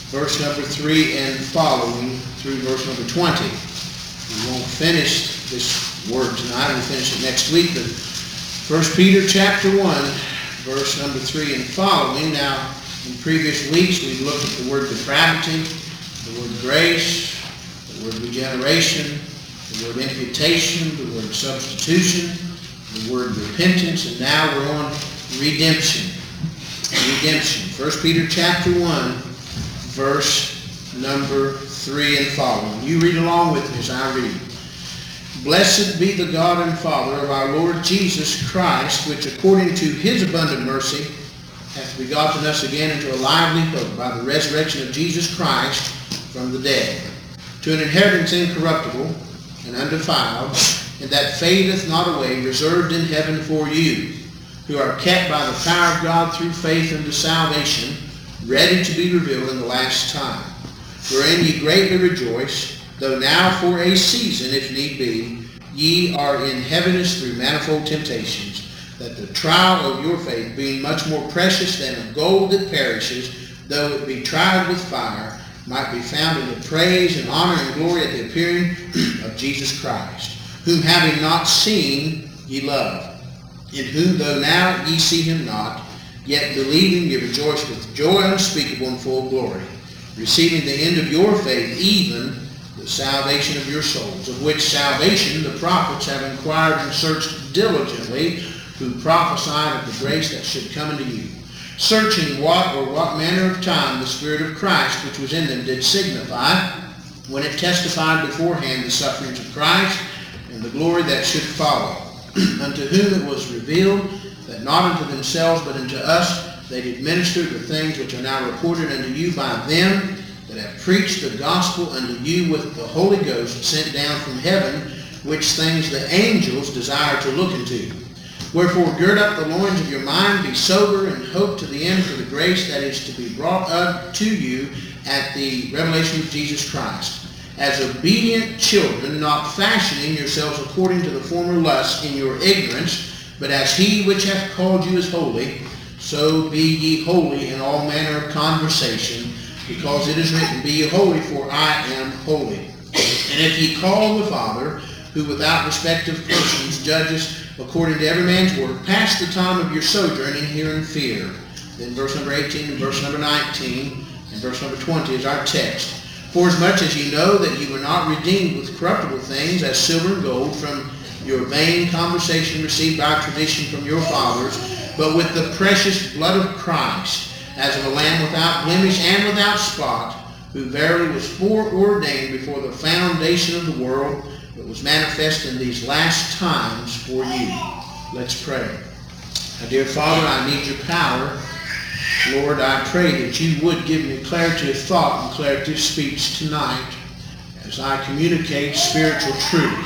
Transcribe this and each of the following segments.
verse number 3 and following through verse number 20. We won't finish this word tonight. We'll finish it next week. But 1 Peter chapter 1, verse number 3 and following. Now, in previous weeks, we've looked at the word depravity, the word grace, the word regeneration, the word imputation, the word substitution, the word repentance, and now we're on redemption. Redemption. 1 Peter chapter 1, verse number 3 and following. You read along with me as I read. Blessed be the God and Father of our Lord Jesus Christ, which according to his abundant mercy hath begotten us again into a lively hope by the resurrection of Jesus Christ from the dead, to an inheritance incorruptible and undefiled, and that fadeth not away, reserved in heaven for you, who are kept by the power of God through faith unto salvation, ready to be revealed in the last time, wherein ye greatly rejoice, though now for a season, if need be, ye are in heaviness through manifold temptations, that the trial of your faith, being much more precious than of gold that perishes, though it be tried with fire, might be found in the praise and honor and glory at the appearing of Jesus Christ, whom having not seen ye love, in whom though now ye see him not, yet believing ye rejoice with joy unspeakable and full of glory, receiving the end of your faith, even the salvation of your souls, of which salvation the prophets have inquired and searched diligently, who prophesied of the grace that should come unto you, searching what manner of time the Spirit of Christ which was in them did signify, when it testified beforehand the sufferings of Christ and the glory that should follow, unto whom it was revealed that not unto themselves but unto us they did minister the things which are now reported unto you by them that have preached the gospel unto you with the Holy Ghost sent down from heaven, which things the angels desire to look into. Wherefore gird up the loins of your mind, be sober, and hope to the end for the grace that is to be brought up to you at the revelation of Jesus Christ, as obedient children, not fashioning yourselves according to the former lusts in your ignorance, but as he which hath called you is holy, so be ye holy in all manner of conversation, because it is written, Be ye holy, for I am holy. And if ye call the Father, who without respect of persons judges according to every man's work, pass the time of your sojourning here in fear. Then verse number 18 and verse number 19 and verse number 20 is our text. Forasmuch as ye know that ye were not redeemed with corruptible things, as silver and gold, from your vain conversation received by tradition from your fathers, but with the precious blood of Christ, as of a lamb without blemish and without spot, who verily was foreordained before the foundation of the world, but was manifest in these last times for you. Let's pray. Our dear Father, I need your power. Lord, I pray that you would give me clarity of thought and clarity of speech tonight as I communicate spiritual truth.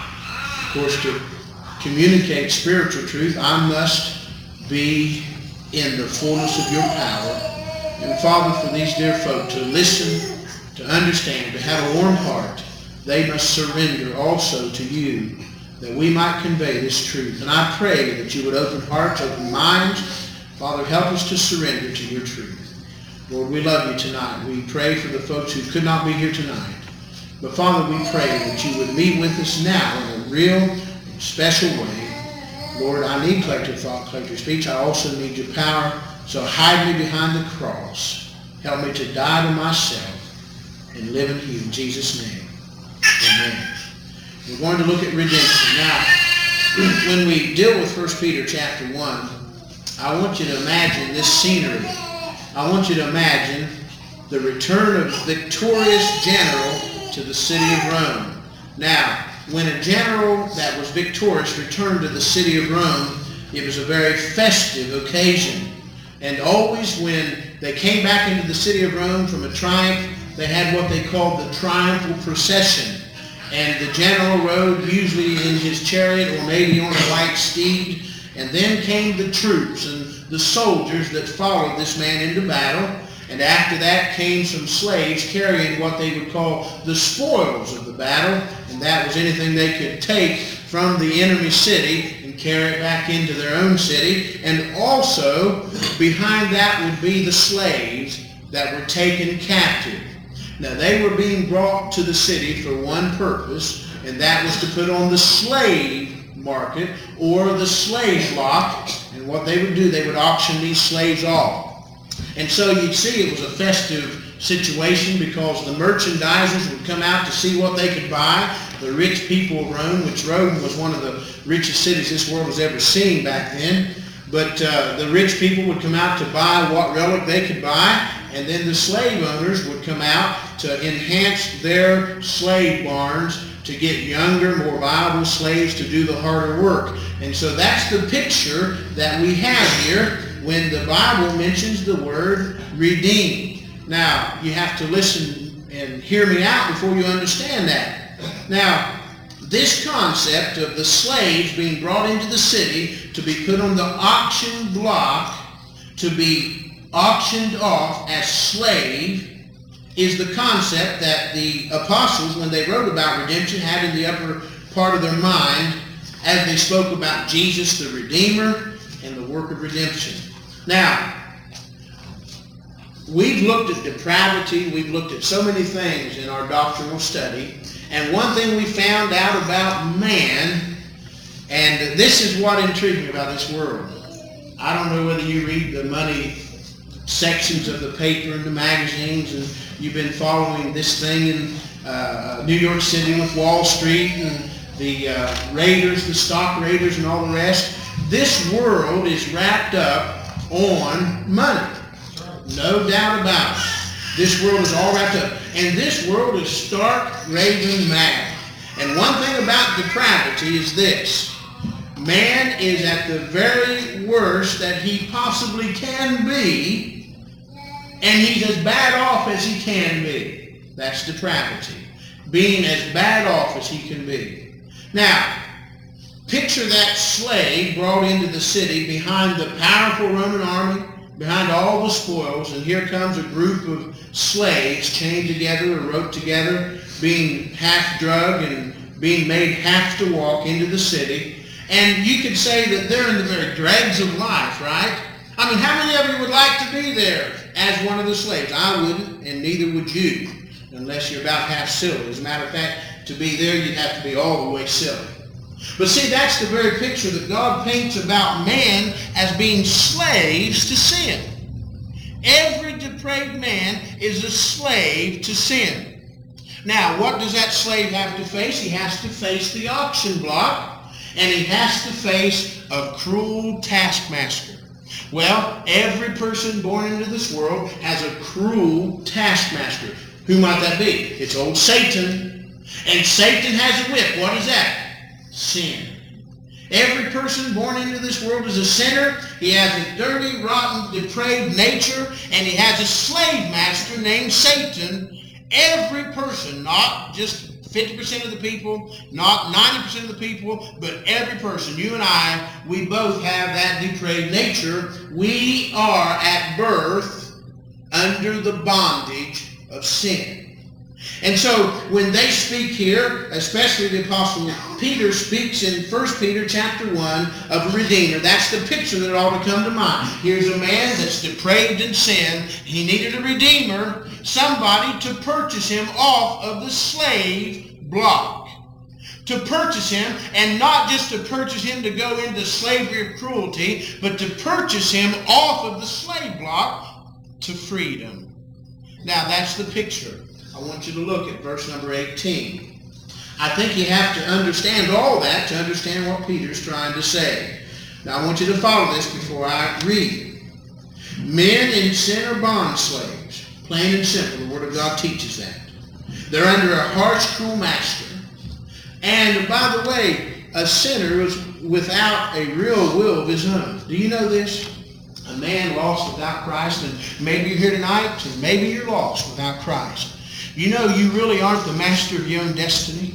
Of course, to communicate spiritual truth, I must be in the fullness of your power. And Father, for these dear folk to listen, to understand, to have a warm heart, they must surrender also to you, that we might convey this truth. And I pray that you would open hearts, open minds. Father, help us to surrender to your truth. Lord, we love you tonight. We pray for the folks who could not be here tonight. But Father, we pray that you would meet with us now in a real and special way. Lord, I need clarity of thought, clarity of speech. I also need your power. So hide me behind the cross. Help me to die to myself and live in you. In Jesus' name. Amen. We're going to look at redemption. Now, when we deal with 1 Peter chapter 1, I want you to imagine this scenery. I want you to imagine the return of a victorious general to the city of Rome. Now, when a general that was victorious returned to the city of Rome, it was a very festive occasion. And always when they came back into the city of Rome from a triumph, they had what they called the triumphal procession. And the general rode usually in his chariot or maybe on a white steed. And then came the troops and the soldiers that followed this man into battle. And after that came some slaves carrying what they would call the spoils of the battle. And that was anything they could take from the enemy city and carry it back into their own city. And also behind that would be the slaves that were taken captive. Now, they were being brought to the city for one purpose, and that was to put on the slave market or the slave block. And what they would do, they would auction these slaves off. And so you'd see it was a festive situation because the merchandisers would come out to see what they could buy. The rich people of Rome, which Rome was one of the richest cities this world has ever seen back then. But the rich people would come out to buy what relic they could buy, and then the slave owners would come out to enhance their slave barns to get younger, more viable slaves to do the harder work. And so that's the picture that we have here when the Bible mentions the word redeemed. Now, you have to listen and hear me out before you understand that. Now, this concept of the slaves being brought into the city to be put on the auction block, to be auctioned off as slave, is the concept that the apostles, when they wrote about redemption, had in the upper part of their mind as they spoke about Jesus the Redeemer and the work of redemption. Now, we've looked at depravity, we've looked at so many things in our doctrinal study, and one thing we found out about man, and this is what intrigued me about this world. I don't know whether you read the money sections of the paper and the magazines, and you've been following this thing in New York City with Wall Street and the raiders, the stock raiders and all the rest. This world is wrapped up on money. No doubt about it. This world is all wrapped up. And this world is stark, raving mad. And one thing about depravity is this. Man is at the very worst that he possibly can be, and he's as bad off as he can be. That's depravity. Being as bad off as he can be. Now, picture that slave brought into the city behind the powerful Roman army, behind all the spoils, and here comes a group of slaves chained together or roped together, being half drugged and being made half to walk into the city. And you could say that they're in the very dregs of life, right? I mean, how many of you would like to be there as one of the slaves? I wouldn't, and neither would you, unless you're about half silly. As a matter of fact, to be there, you'd have to be all the way silly. But see, that's the very picture that God paints about man as being slaves to sin. Every depraved man is a slave to sin. Now, what does that slave have to face? He has to face the auction block, and he has to face a cruel taskmaster. Well, every person born into this world has a cruel taskmaster. Who might that be? It's old Satan. And Satan has a whip. What is that? Sin. Every person born into this world is a sinner. He has a dirty, rotten, depraved nature, and he has a slave master named Satan. Every person, not just 50% of the people, not 90% of the people, but every person, you and I, we both have that depraved nature. We are at birth under the bondage of sin. And so when they speak here, especially the Apostle Peter speaks in 1 Peter chapter 1 of a Redeemer, that's the picture that ought to come to mind. Here's a man that's depraved in sin. He needed a Redeemer, somebody to purchase him off of the slave block. To purchase him, and not just to purchase him to go into slavery or cruelty, but to purchase him off of the slave block to freedom. Now that's the picture. I want you to look at verse number 18. I think you have to understand all that to understand what Peter's trying to say. Now I want you to follow this before I read. Men in sin are bond slaves. Plain and simple, the Word of God teaches that. They're under a harsh, cruel master. And by the way, a sinner is without a real will of his own. Do you know this? A man lost without Christ, and maybe you're here tonight, and maybe you're lost without Christ. You know you really aren't the master of your own destiny.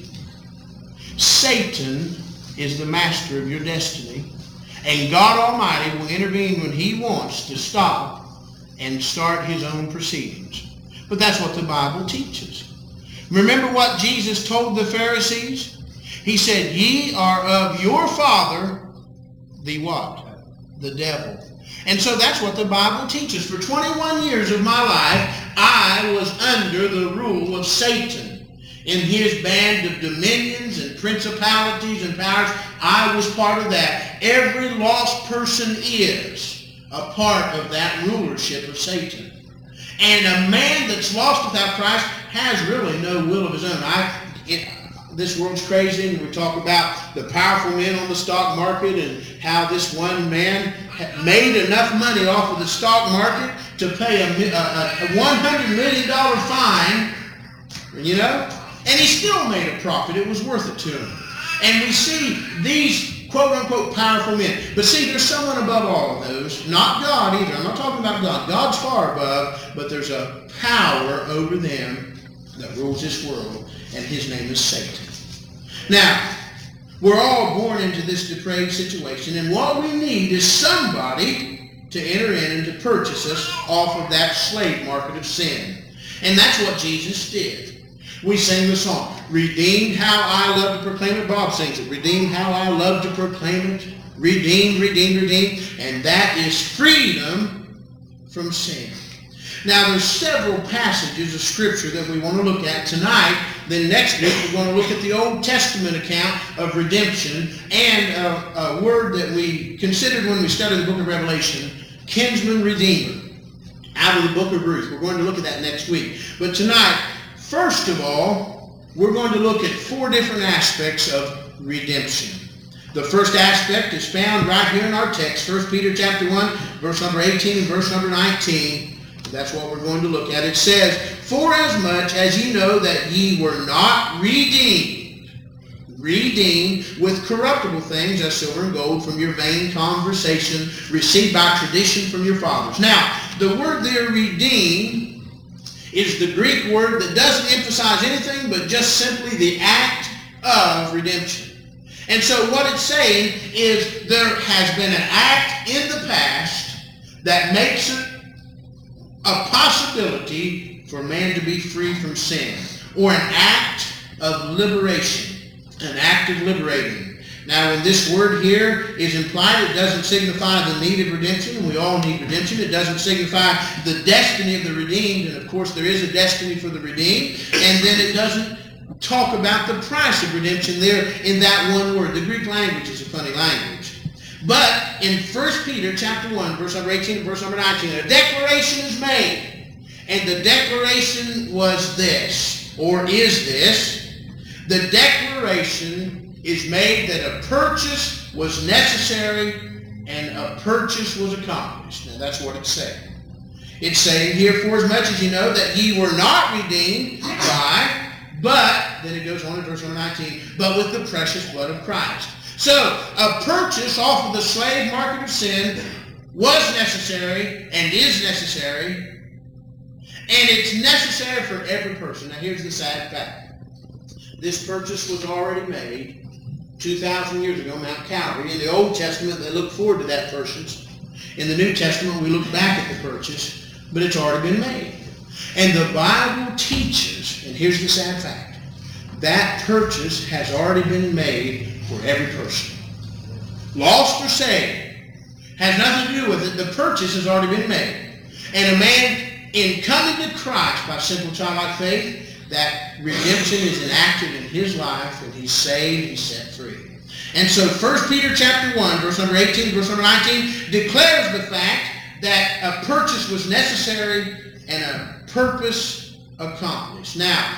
Satan is the master of your destiny. And God Almighty will intervene when he wants to stop and start his own proceedings. But that's what the Bible teaches. Remember what Jesus told the Pharisees? He said, ye are of your father, the what? The devil. And so that's what the Bible teaches. For 21 years of my life, I was under the rule of Satan. In his band of dominions and principalities and powers, I was part of that. Every lost person is a part of that rulership of Satan. And a man that's lost without Christ has really no will of his own. This world's crazy, and we talk about the powerful men on the stock market and how this one man made enough money off of the stock market to pay a $100 million fine, and he still made a profit. It was worth it to him. And we see these quote-unquote powerful men. But see, there's someone above all of those. Not God either. I'm not talking about God. God's far above, but there's a power over them that rules this world, and his name is Satan. Now, we're all born into this depraved situation, and what we need is somebody to enter in and to purchase us off of that slave market of sin. And that's what Jesus did. We sing the song, redeemed how I love to proclaim it. Bob sings it, redeemed how I love to proclaim it. Redeemed, redeemed, redeemed. And that is freedom from sin. Now, there's several passages of Scripture that we want to look at tonight. Then next week, we're going to look at the Old Testament account of redemption and a word that we considered when we studied the book of Revelation, kinsman redeemer, out of the book of Ruth. We're going to look at that next week. But tonight, first of all, we're going to look at 4 different aspects of redemption. The first aspect is found right here in our text, 1 Peter chapter 1, verse number 18 and verse number 19. That's what we're going to look at. It says, for as much as ye know that ye were not redeemed with corruptible things as silver and gold from your vain conversation received by tradition from your fathers. Now, the word there, redeemed, is the Greek word that doesn't emphasize anything but just simply the act of redemption. And so what it's saying is there has been an act in the past that makes it a possibility for man to be free from sin, or an act of liberation, an act of liberating. Now, when this word here is implied, it doesn't signify the need of redemption, and we all need redemption. It doesn't signify the destiny of the redeemed, and of course there is a destiny for the redeemed, and then it doesn't talk about the price of redemption there in that one word. The Greek language is a funny language. But in 1 Peter chapter 1, verse number 18 and verse number 19, a declaration is made. And the declaration was this, or is this. The declaration is made that a purchase was necessary and a purchase was accomplished. Now that's what it's saying. It's saying here, for as much as you know that ye were not redeemed by, but, then it goes on in verse number 19, but with the precious blood of Christ. So, a purchase off of the slave market of sin was necessary and is necessary, and it's necessary for every person. Now, here's the sad fact. This purchase was already made 2,000 years ago, Mount Calvary. In the Old Testament, they look forward to that purchase. In the New Testament, we look back at the purchase, but it's already been made. And the Bible teaches, and here's the sad fact, that purchase has already been made for every person. Lost or saved, has nothing to do with it. The purchase has already been made. And a man, in coming to Christ by simple childlike faith, that redemption is enacted in his life, and he's saved, he's set free. And so 1 Peter chapter 1, verse number 18, verse number 19, declares the fact that a purchase was necessary and a purpose accomplished. Now,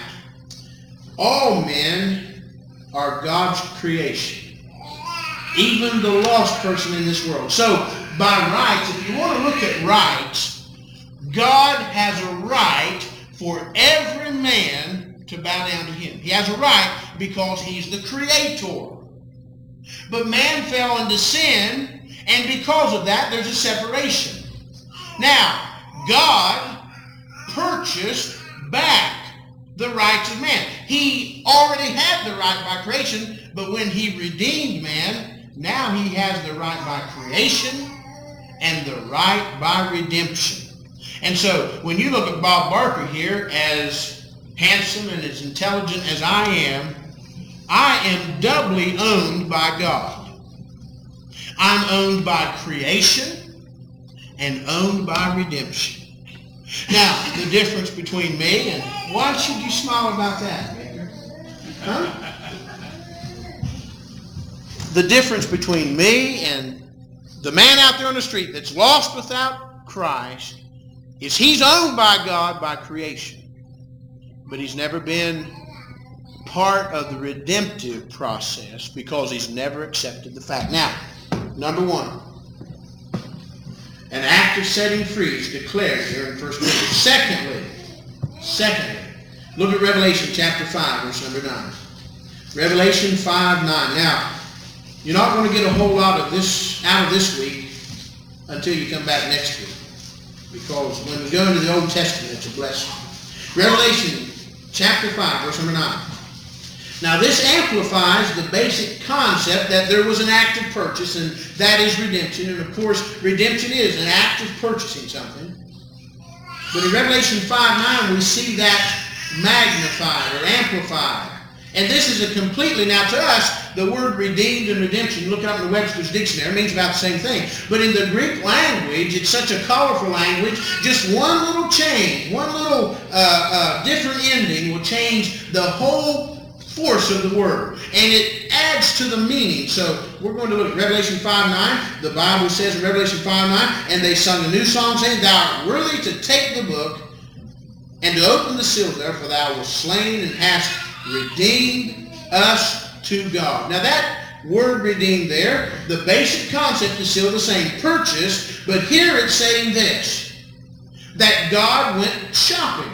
all men are God's creation, even the lost person in this world. So, by rights, if you want to look at rights, God has a right for every man to bow down to him. He has a right because he's the creator. But man fell into sin, and because of that, there's a separation. Now, God purchased back the rights of man. He already had the right by creation, but when he redeemed man, now he has the right by creation and the right by redemption. And so when you look at Bob Barker here, as handsome and as intelligent as I am doubly owned by God. I'm owned by creation, and owned by redemption. Now, the difference between me and... Why should you smile about that, Maker? Huh? The difference between me and the man out there on the street that's lost without Christ is he's owned by God by creation. But he's never been part of the redemptive process because he's never accepted the fact. Now, number one, an act of setting free is declared here in 1 Peter. Secondly, look at Revelation chapter 5, verse number 9. Revelation 5:9. Now, you're not going to get a whole lot of this out of this week until you come back next week. Because when we go into the Old Testament, it's a blessing. Revelation chapter 5, verse number 9. Now this amplifies the basic concept that there was an act of purchase, and that is redemption. And of course, redemption is an act of purchasing something. But in Revelation 5:9, we see that magnified or amplified. And this is a completely, now to us, the word redeemed and redemption, look up in the Webster's Dictionary, means about the same thing. But in the Greek language, it's such a colorful language, just one little change, one little different ending will change the whole force of the word. And it adds to the meaning. So we're going to look at Revelation 5:9. The Bible says in Revelation 5:9, and they sung a new song saying, Thou art worthy to take the book and to open the seals thereof, for thou wast slain and hast redeemed us to God. Now that word redeemed there, the basic concept is still the same, purchase, but here it's saying this, that God went shopping.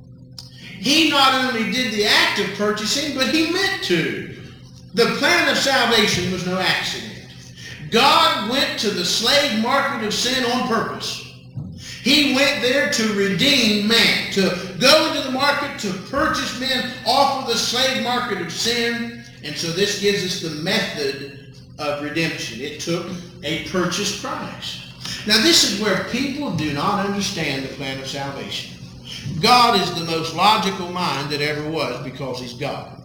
He not only did the act of purchasing, but he meant to. The plan of salvation was no accident. God went to the slave market of sin on purpose. He went there to redeem man, to go into the market to purchase men off of the slave market of sin. And so this gives us the method of redemption. It took a purchase price. Now this is where people do not understand the plan of salvation. God is the most logical mind that ever was because he's God.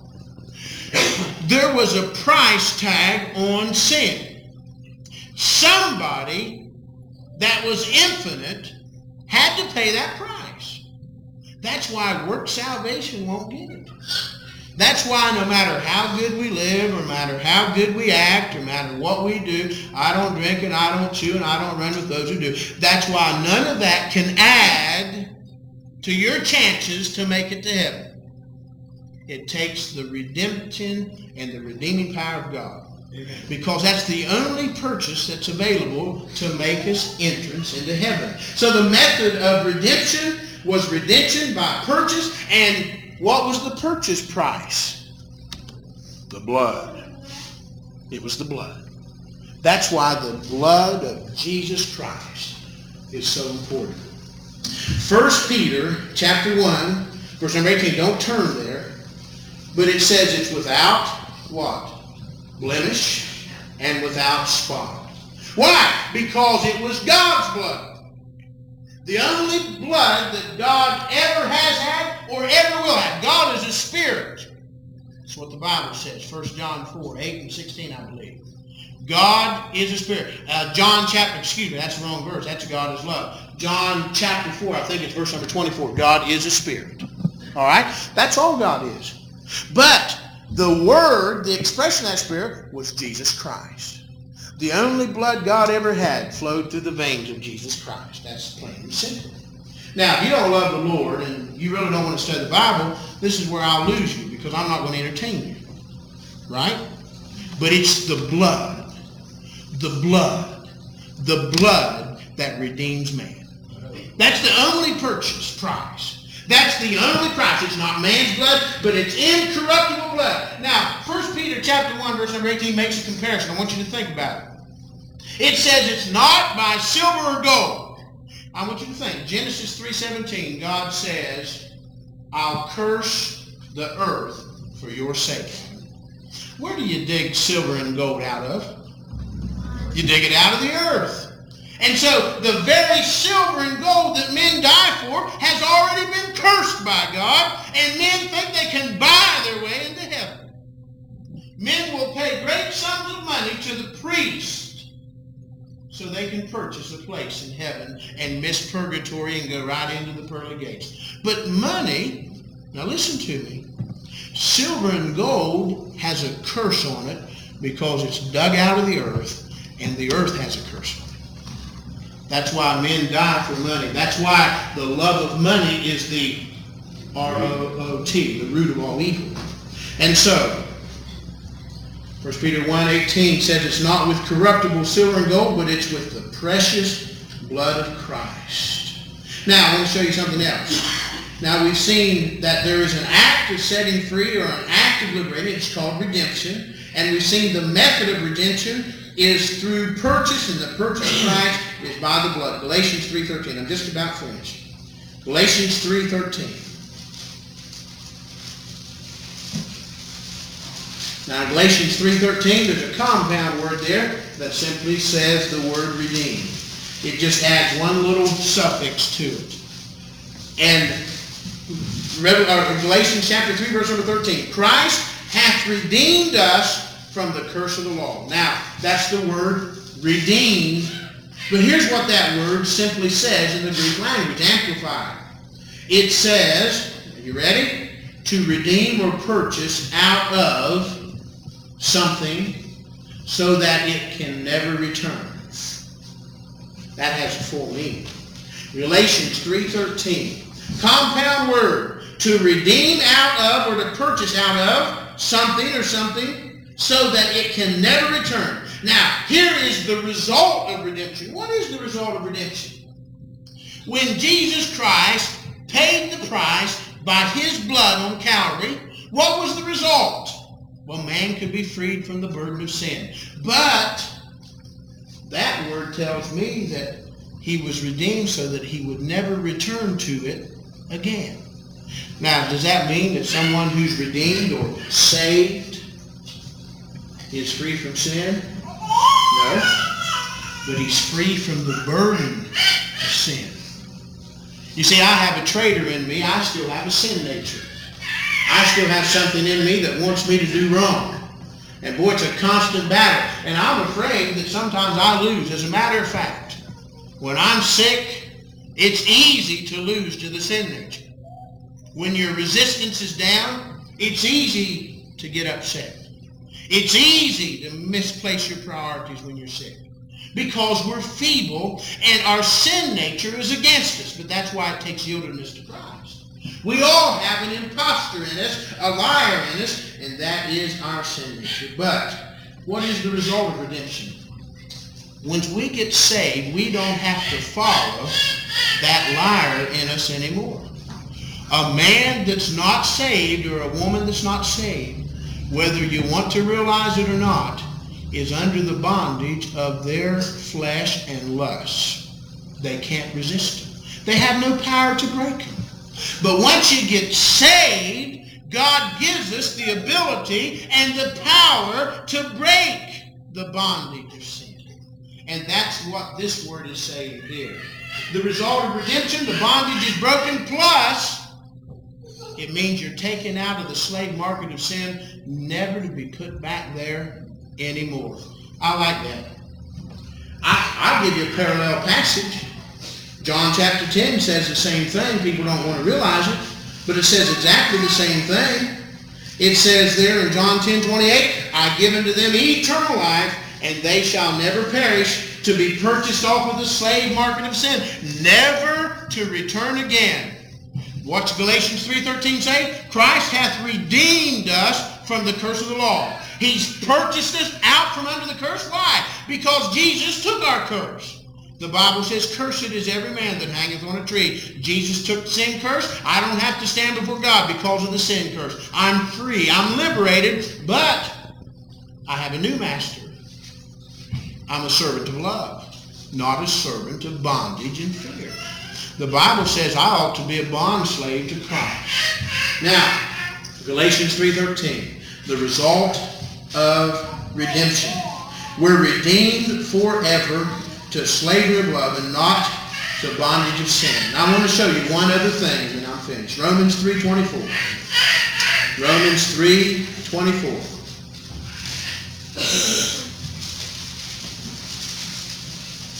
There was a price tag on sin. Somebody that was infinite had to pay that price. That's why work salvation won't get it. That's why no matter how good we live, or no matter how good we act, or no matter what we do, I don't drink and I don't chew and I don't run with those who do. That's why none of that can add to your chances to make it to heaven. It takes the redemption and the redeeming power of God. Because that's the only purchase that's available to make us entrance into heaven. So the method of redemption was redemption by purchase. And what was the purchase price? The blood. It was the blood. That's why the blood of Jesus Christ is so important. 1 Peter chapter 1, verse number 18, don't turn there, but it says it's without what? Blemish and without spot. Why? Because it was God's blood. The only blood that God ever has had or ever will have. God is a spirit. That's what the Bible says. 1 John 4, 8 and 16, I believe. God is a spirit. That's the wrong verse. That's God is love. John chapter 4, I think it's verse number 24. God is a spirit. All right? That's all God is. But the word, the expression of that spirit, was Jesus Christ. The only blood God ever had flowed through the veins of Jesus Christ. That's plain and simple. Now, if you don't love the Lord and you really don't want to study the Bible, this is where I'll lose you because I'm not going to entertain you. Right? But it's the blood that redeems man. That's the only purchase price. That's the only price. It's not man's blood, but it's incorruptible blood. Now, 1 Peter chapter 1, verse number 18 makes a comparison. I want you to think about it. It says it's not by silver or gold. I want you to think. Genesis 3:17, God says, I'll curse the earth for your sake. Where do you dig silver and gold out of? You dig it out of the earth. And so the very silver and gold that men die for has already been cursed by God, and men think they can buy their way into heaven. Men will pay great sums of money to the priest so they can purchase a place in heaven and miss purgatory and go right into the pearly gates. But money, now listen to me, silver and gold has a curse on it because it's dug out of the earth, and the earth has a curse on it. That's why men die for money. That's why the love of money is the R-O-O-T, the root of all evil. And so, 1 Peter 1:18 says it's not with corruptible silver and gold, but it's with the precious blood of Christ. Now, I want to show you something else. Now, we've seen that there is an act of setting free or an act of liberating. It's called redemption. And we've seen the method of redemption is through purchase, and the purchase of Christ is by the blood. Galatians 3:13. I'm just about finished. Galatians 3:13. Now, in Galatians 3:13, there's a compound word there that simply says the word redeemed. It just adds one little suffix to it. And Galatians chapter 3, verse number 13, Christ hath redeemed us from the curse of the law. Now, that's the word redeemed. But here's what that word simply says in the Greek language, amplified. It says, are you ready? To redeem or purchase out of something so that it can never return. That has a full meaning. Galatians 3:13. Compound word. To redeem out of or to purchase out of something or something so that it can never return. Now, here is the result of redemption. What is the result of redemption? When Jesus Christ paid the price by his blood on Calvary, what was the result? Well, man could be freed from the burden of sin. But that word tells me that he was redeemed so that he would never return to it again. Now, does that mean that someone who's redeemed or saved is free from sin? No. But he's free from the burden of sin. You see, I have a traitor in me. I still have a sin nature. I still have something in me that wants me to do wrong. And boy, it's a constant battle. And I'm afraid that sometimes I lose. As a matter of fact, when I'm sick, it's easy to lose to the sin nature. When your resistance is down, it's easy to get upset. It's easy to misplace your priorities when you're sick. Because we're feeble and our sin nature is against us. But that's why it takes yieldedness to Christ. We all have an imposter in us, a liar in us, and that is our sin nature. But what is the result of redemption? Once we get saved, we don't have to follow that liar in us anymore. A man that's not saved or a woman that's not saved, whether you want to realize it or not, is under the bondage of their flesh and lust. They can't resist them. They have no power to break them. But once you get saved, God gives us the ability and the power to break the bondage of sin. And that's what this word is saying here. The result of redemption, the bondage is broken, plus it means you're taken out of the slave market of sin, never to be put back there anymore. I like that. I'll give you a parallel passage. John chapter 10 says the same thing. People don't want to realize it, but it says exactly the same thing. It says there in John 10:28, I give unto them eternal life, and they shall never perish, to be purchased off of the slave market of sin, never to return again. What's Galatians 3:13 say? Christ hath redeemed us from the curse of the law. He's purchased us out from under the curse. Why? Because Jesus took our curse. The Bible says, cursed is every man that hangeth on a tree. Jesus took the sin curse. I don't have to stand before God because of the sin curse. I'm free. I'm liberated, but I have a new master. I'm a servant of love, not a servant of bondage and fear. The Bible says I ought to be a bond slave to Christ. Now, Galatians 3:13, the result of redemption. We're redeemed forever to slavery of love and not to bondage of sin. Now I want to show you one other thing and then I'm finished. Romans 3:24. Romans 3:24.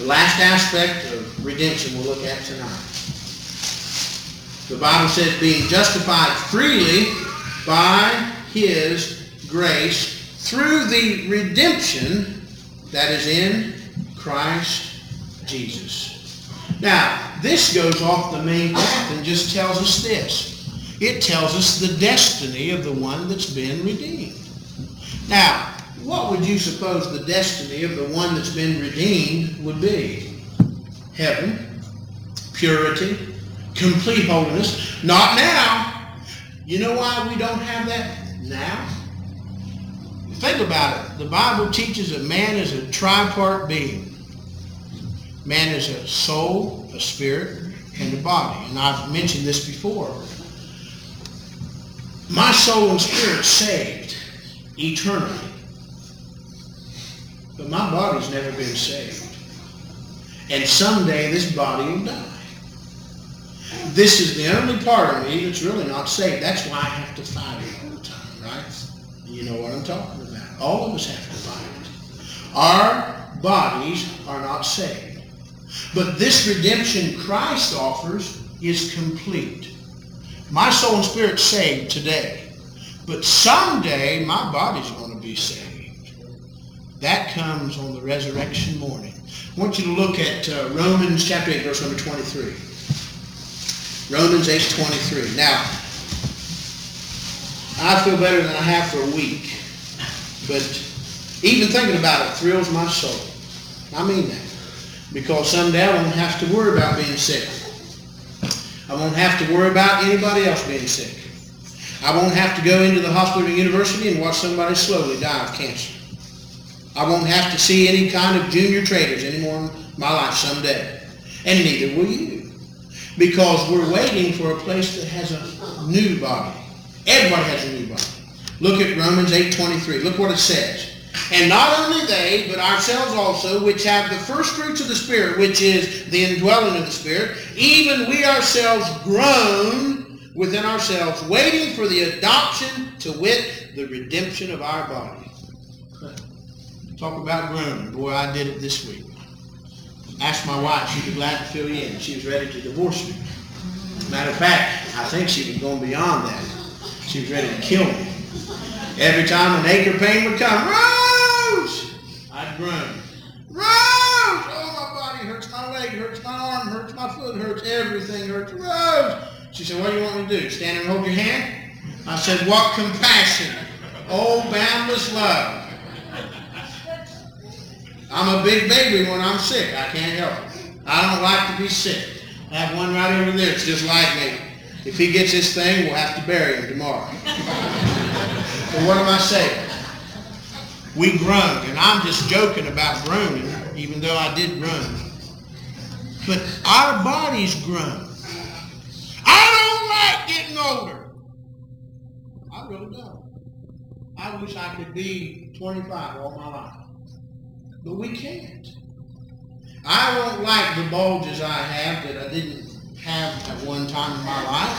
The last aspect of redemption we'll look at tonight. The Bible says, being justified freely by His grace through the redemption that is in Christ Jesus. Now, this goes off the main path and just tells us this. It tells us the destiny of the one that's been redeemed. Now, what would you suppose the destiny of the one that's been redeemed would be? Heaven, purity, complete holiness. Not now. You know why we don't have that now? Think about it. The Bible teaches that man is a tripart being. Man is a soul, a spirit, and a body. And I've mentioned this before. My soul and spirit saved eternally. But my body's never been saved. And someday this body will die. This is the only part of me that's really not saved. That's why I have to fight it all the time, right? You know what I'm talking about. All of us have to fight it. Our bodies are not saved. But this redemption Christ offers is complete. My soul and spirit saved today. But someday my body's going to be saved. That comes on the resurrection morning. I want you to look at Romans chapter 8, verse number 23. Romans 8:23. Now, I feel better than I have for a week. But even thinking about it thrills my soul. I mean that. Because someday I won't have to worry about being sick. I won't have to worry about anybody else being sick. I won't have to go into the hospital or university and watch somebody slowly die of cancer. I won't have to see any kind of junior traders anymore in my life someday. And neither will you. Because we're waiting for a place that has a new body. Everybody has a new body. Look at Romans 8:23. Look what it says. And not only they, but ourselves also, which have the first fruits of the Spirit, which is the indwelling of the Spirit, even we ourselves groan within ourselves, waiting for the adoption, to wit, the redemption of our body. Talk about groaning. Boy, I did it this week. Asked my wife, she'd be glad to fill you in. She was ready to divorce me. Matter of fact, I think she was going beyond that. She was ready to kill me. Every time an ache or pain would come, Rose! I'd groan. Rose! Oh, my body hurts, my leg hurts, my arm hurts, my foot hurts, everything hurts. Rose! She said, what do you want me to do? Stand there and hold your hand? I said, what compassion. Oh, boundless love. I'm a big baby when I'm sick. I can't help it. I don't like to be sick. I have one right over there. It's just like me. If he gets this thing, we'll have to bury him tomorrow. But what am I saying? We groan, and I'm just joking about groaning, even though I did groan. But our bodies groan. I don't like getting older. I really don't. I wish I could be 25 all my life. But we can't. I don't like the bulges I have that I didn't have at one time in my life.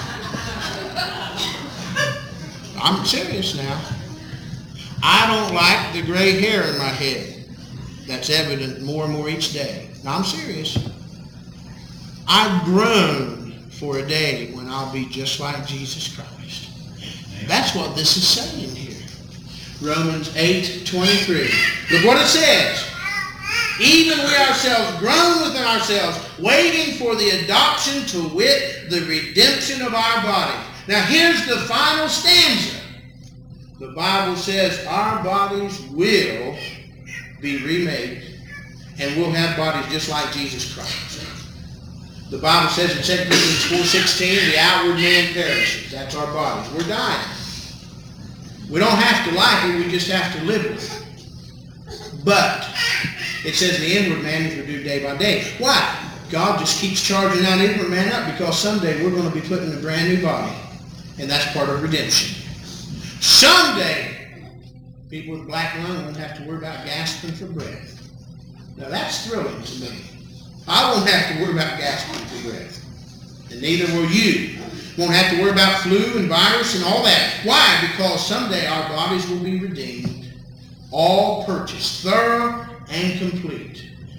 I'm serious now. I don't like the gray hair in my head. That's evident more and more each day. Now I'm serious. I groan for a day when I'll be just like Jesus Christ. That's what this is saying here. Romans 8:23. Look what it says. Even we ourselves groan within ourselves, waiting for the adoption, to wit, the redemption of our body. Now here's the final stanza. The Bible says our bodies will be remade, and we'll have bodies just like Jesus Christ. The Bible says in 2 Corinthians 4:16, the outward man perishes. That's our bodies. We're dying. We don't have to like it, we just have to live with it. But it says the inward man is renewed day by day. Why? God just keeps charging that inward man up, because someday we're going to be put in a brand new body. And that's part of redemption. Someday, people with black lung won't have to worry about gasping for breath. Now that's thrilling to me. I won't have to worry about gasping for breath. And neither will you. Won't have to worry about flu and virus and all that. Why? Because someday our bodies will be redeemed. All purchased, thorough and complete.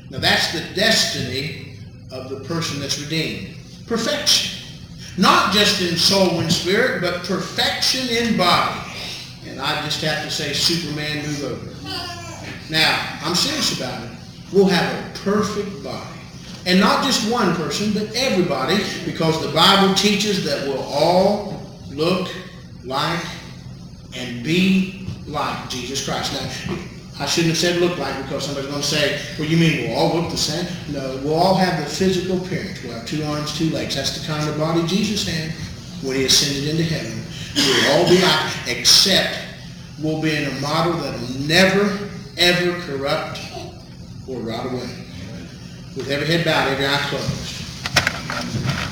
Now that's the destiny of the person that's redeemed. Perfection. Not just in soul and spirit, but perfection in body. And I just have to say, Superman, move over. Now, I'm serious about it. We'll have a perfect body. And not just one person, but everybody, because the Bible teaches that we'll all look like and be like Jesus Christ. Now, I shouldn't have said look like, because somebody's going to say, well, you mean we'll all look the same? No, we'll all have the physical appearance. We'll have 2 arms, 2 legs. That's the kind of body Jesus had when he ascended into heaven. We'll all be like, except we'll be in a model that will never, ever corrupt or rot away. With every head bowed, every eye closed.